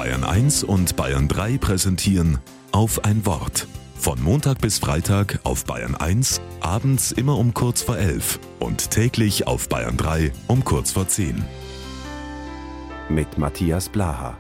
Bayern 1 und Bayern 3 präsentieren Auf ein Wort. Von Montag bis Freitag auf Bayern 1, abends immer um kurz vor 11 und täglich auf Bayern 3 um kurz vor 10. Mit Matthias Blaha.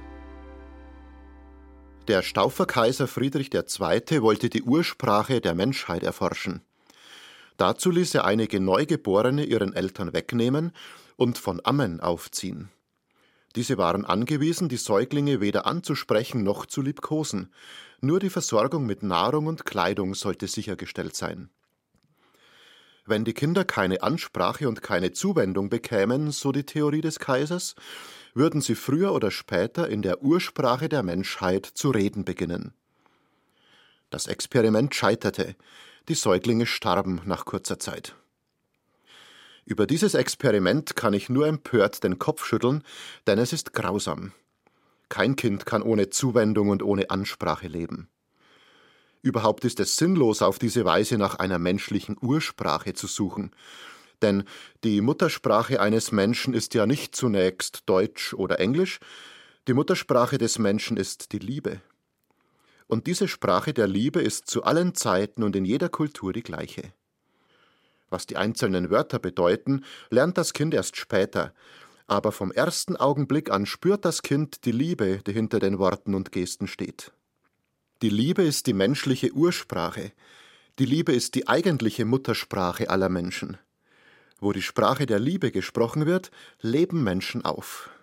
Der Stauferkaiser Friedrich II. Wollte die Ursprache der Menschheit erforschen. Dazu ließ er einige Neugeborene ihren Eltern wegnehmen und von Ammen aufziehen. Diese waren angewiesen, die Säuglinge weder anzusprechen noch zu liebkosen. Nur die Versorgung mit Nahrung und Kleidung sollte sichergestellt sein. Wenn die Kinder keine Ansprache und keine Zuwendung bekämen, so die Theorie des Kaisers, würden sie früher oder später in der Ursprache der Menschheit zu reden beginnen. Das Experiment scheiterte. Die Säuglinge starben nach kurzer Zeit. Über dieses Experiment kann ich nur empört den Kopf schütteln, denn es ist grausam. Kein Kind kann ohne Zuwendung und ohne Ansprache leben. Überhaupt ist es sinnlos, auf diese Weise nach einer menschlichen Ursprache zu suchen. Denn die Muttersprache eines Menschen ist ja nicht zunächst Deutsch oder Englisch. Die Muttersprache des Menschen ist die Liebe. Und diese Sprache der Liebe ist zu allen Zeiten und in jeder Kultur die gleiche. Was die einzelnen Wörter bedeuten, lernt das Kind erst später. Aber vom ersten Augenblick an spürt das Kind die Liebe, die hinter den Worten und Gesten steht. Die Liebe ist die menschliche Ursprache. Die Liebe ist die eigentliche Muttersprache aller Menschen. Wo die Sprache der Liebe gesprochen wird, leben Menschen auf.